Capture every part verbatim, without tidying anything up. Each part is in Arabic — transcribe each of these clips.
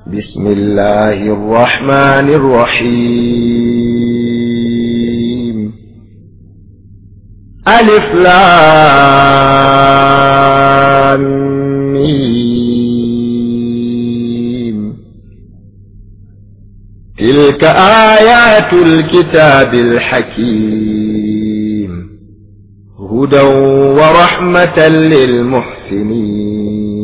بسم الله الرحمن الرحيم. ألف لام ميم. تلك آيات الكتاب الحكيم، هدى ورحمة للمحسنين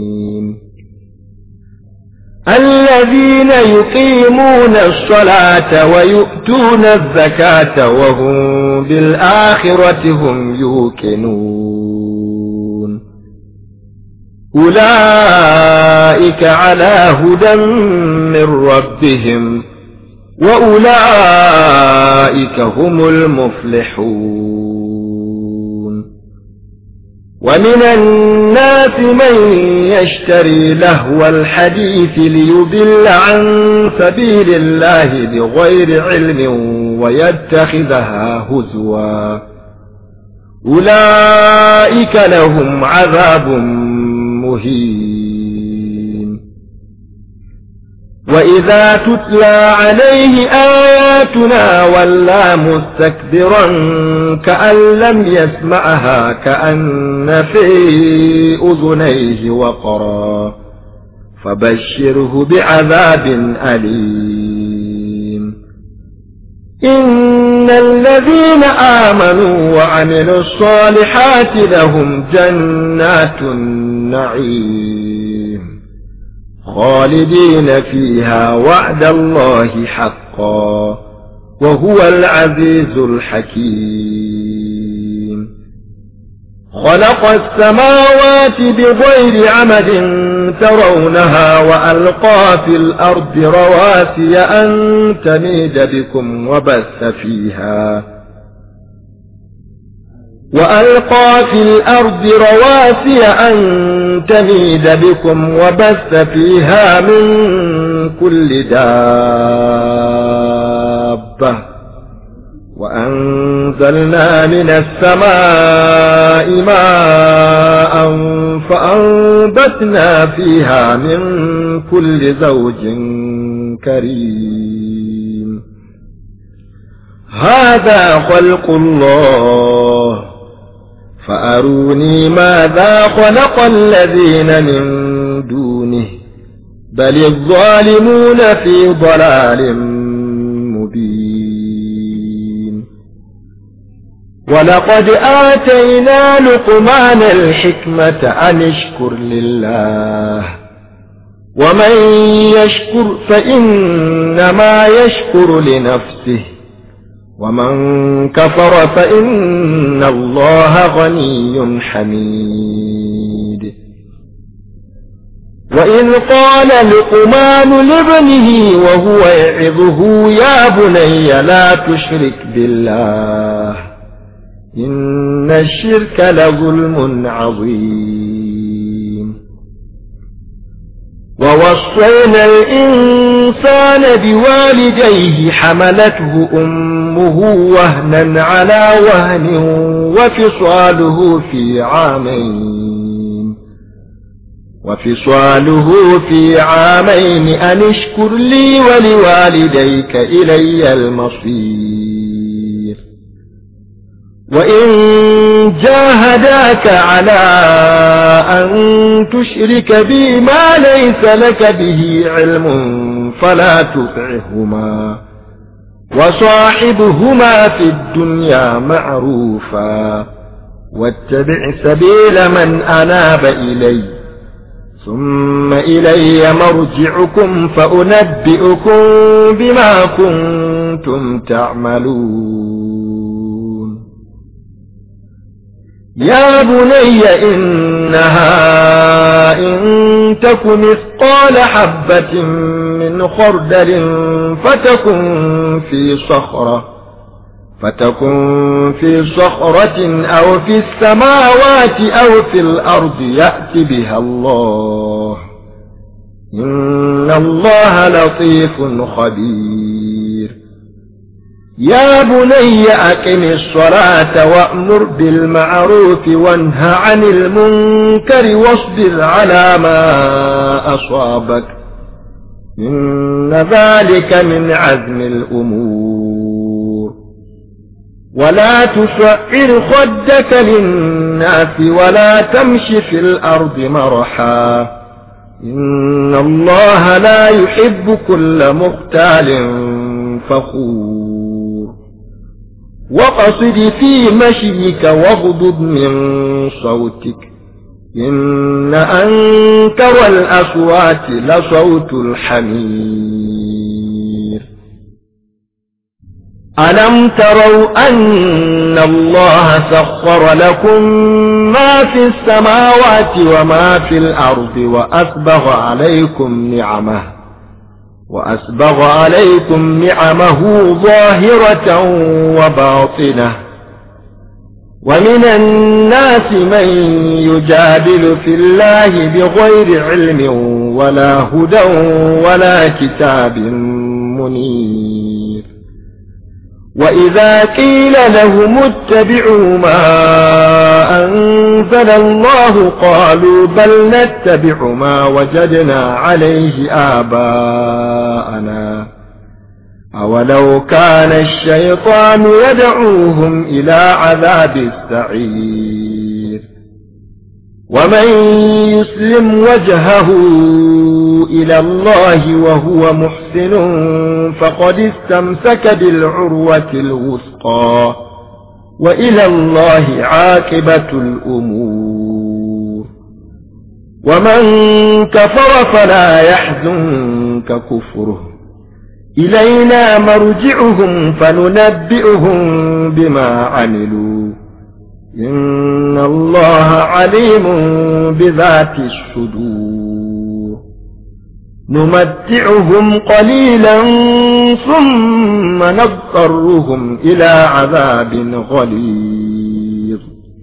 الذين يقيمون الصلاة ويؤتون الزكاة وهم بالآخرة هم يوقنون. أولئك على هدى من ربهم وأولئك هم المفلحون. ومن الناس من يشتري لهو الحديث ليضل عن سبيل الله بغير علم ويتخذها هزوا، أولئك لهم عذاب مهين. وإذا تتلى عليه آياتنا ولى مستكبرا كأن لم يسمعها كأن في أذنيه وقرا، فبشره بعذاب أليم. إن الذين آمنوا وعملوا الصالحات لهم جنات النعيم خالدين فيها وعد الله حقا وهو العزيز الحكيم. خلق السماوات بغير عمد ترونها وألقى في الأرض رواسي أن تميد بكم وبث فيها وألقى في الأرض رواسي أن تميد بكم وبث فيها من كل دابة، وأنزلنا من السماء ماء فأنبتنا فيها من كل زوج كريم. هذا خلق الله فأروني ماذا خلق الذين من دونه بل الظالمون في ضلال مبين. ولقد آتينا لقمان الحكمة أن اشكر لله، ومن يشكر فإنما يشكر لنفسه، ومن كفر فإن الله غني حميد. وإذ قال لقمان لابنه وهو يعظه يا بني لا تشرك بالله إن الشرك لظلم عظيم. ووصينا الإنسان بوالديه حملته أمه وهنا على وهن وفصاله في عامين وفصاله في عامين أن اشكر لي ولوالديك إلي المصير. وإن جاهداك على أن تشرك بي ما ليس لك به علم فلا تطعهما وصاحبهما في الدنيا معروفا واتبع سبيل من أناب إلي ثم إلي مرجعكم فأنبئكم بما كنتم تعملون. يا بني إنها إن تك مثقال حبة من خردل فتكن في صخرة فتكن في صخرة أو في السماوات أو في الأرض يأت بها الله إن الله لطيف خبير. يا بني أقم الصلاة وأمر بالمعروف وانه عن المنكر واصبر على ما أصابك إن ذلك من عزم الأمور. ولا تصعر خدك للناس ولا تمش في الأرض مرحا إن الله لا يحب كل مختال فخور. وقصد في مشيك واغضض من صوتك إن أنكر الأصوات لصوت الحمير. ألم تروا أن الله سخر لكم ما في السماوات وما في الأرض وأسبغ عليكم نعمه وأسبغ عليكم نعمه ظاهرة وباطنة ومن الناس من يجادل في الله بغير علم ولا هدى ولا كتاب منير. وإذا قيل لهم اتبعوا ما أنزل الله قالوا بل نتبع ما وجدنا عليه آباءنا أولو كان الشيطان يدعوهم إلى عذاب السعير. ومن يسلم وجهه إلى الله وهو محسن فقد استمسك بالعروة الوثقى وإلى الله عاقبة الأمور. ومن كفر فلا يحزنك كفره إلينا مرجعهم فننبئهم بما عملوا إن الله عليم بذات الصدور. نمتعهم قليلا ثم نضطرهم إلى عذاب غليظ.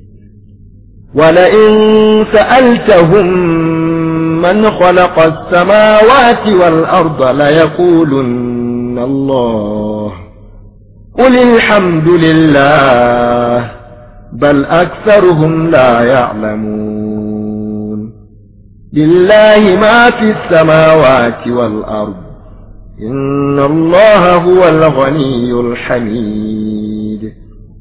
ولئن سألتهم من خلق السماوات والأرض ليقولن الله قل الحمد لله بل أكثرهم لا يعلمون. لله ما في السماوات والأرض إن الله هو الغني الحميد.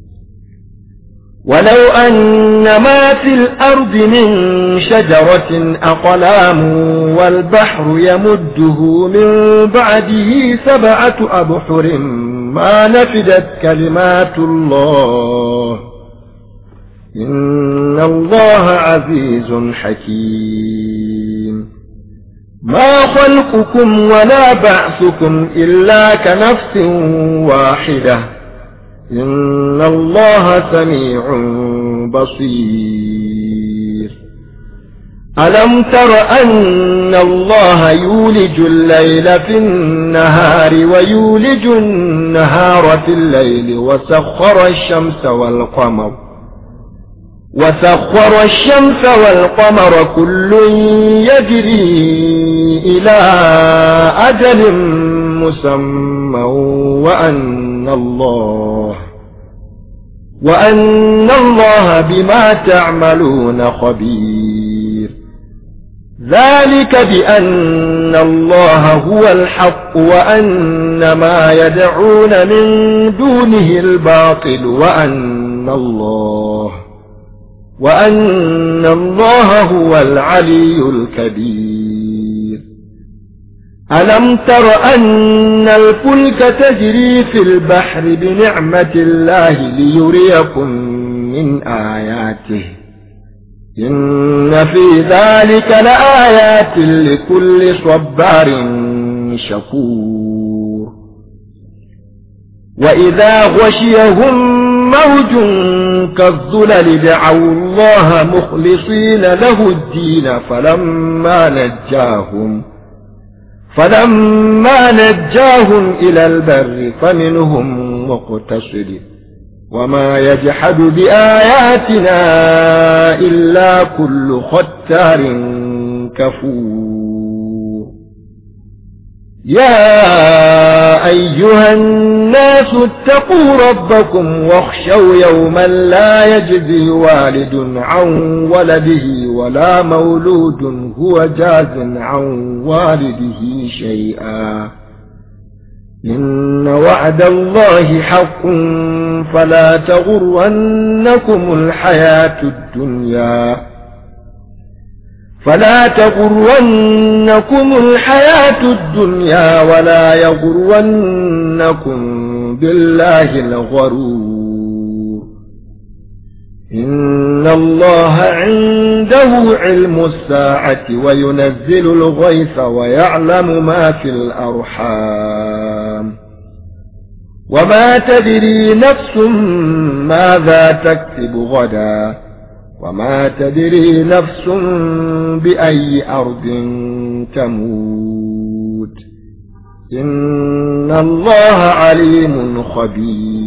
ولو أن ما في الأرض من شجرة أقلام والبحر يمده من بعده سبعة أبحر ما نفدت كلمات الله إن الله عزيز حكيم. ما خلقكم ولا بعثكم إلا كنفس واحدة إن الله سميع بصير. ألم تر أن الله يولج الليل في النهار ويولج النهار في الليل وسخر الشمس والقمر وسخر الشمس والقمر كل يجري إلى أجل مسمى وأن الله وأن الله بما تعملون خبير. ذلك بأن الله هو الحق وأن ما يدعون من دونه الباطل وأن الله وأن الله هو العلي الكبير. ألم تر أن الفلك تجري في البحر بنعمة الله ليريكم من آياته إن في ذلك لآيات لكل صبار شكور. وإذا غشيهم موج كالظلل دعوا الله مخلصين له الدين فلما نجاهم فلما نجاهم إلى البر فمنهم مقتصد وما يجحد بآياتنا إلا كل ختار كفور. يا يا أيها الناس اتقوا ربكم واخشوا يوما لا يجزي والد عن ولده ولا مولود هو جاز عن والده شيئا إن وعد الله حق فلا تغرنكم الحياة الدنيا فلا تغرنكم الحياة الدنيا ولا يغرنكم بالله الغرور إن الله عنده علم الساعة وينزل الغيث ويعلم ما في الأرحام وما تدري نفس ماذا تكسب غدا وما تدري نفس بأي أرض تموت إن الله عليم خبير